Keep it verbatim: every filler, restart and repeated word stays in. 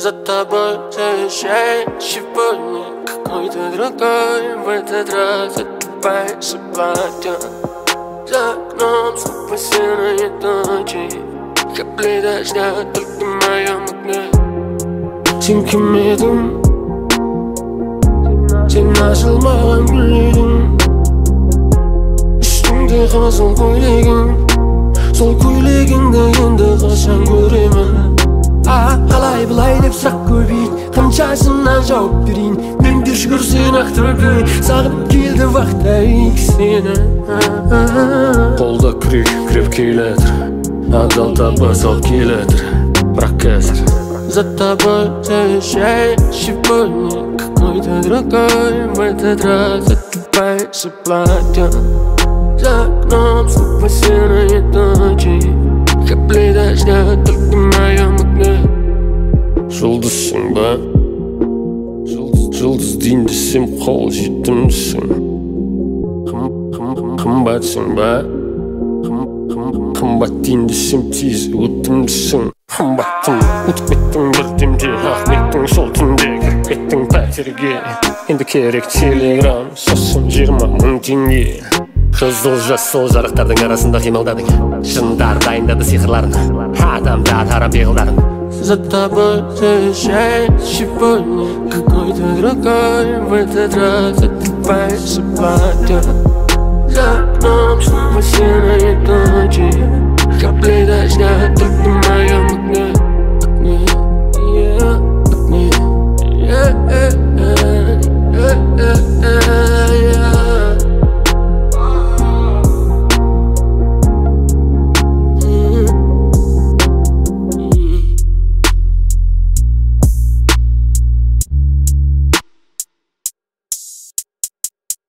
За тобой заезжает сегодня какой-то другой. В этот раз отдувается платье. За окном снова серые ночи, капли дождя, только в моем окне. Сен кім едің? Сен ашылмаған гүл едің. Үстіңде қызыл көйлегің, сол көйлегіңді енді қашан көремін? Қалай былай деп сұрақ көбейді, қаншасынан жауап берейін? Мен де шүкір сен ақтырбей, сағынып келді вақтайық сені. Қолда күрек күреп келетір, адал табыс алып келетір, бірақ қазір За тобой заезжает сегодня какой-то другой. В этот раз отдувается платье. За окном снова серые ночи, капли дождя, только в моем окне. Жұлдызсың ба? Жұлдыз дейін десем қол жетімсің. Қымбатсың ба? Қымбат дейін десем тез өтімсің. Қымбаттың ұтып кеттің бір демде, ақметтің сол түнде кіріп кеттің пәтерге. Енді керек телеграм, сосын жиырма мың теңге. Қызыл жасыл жарықтардың арасында қимылдадың, жындар дайындады сиқырларын, адамда тарап пиғылдадың. За тобой заезжает сегодня какой-то другой. В этот раз отдувается платье.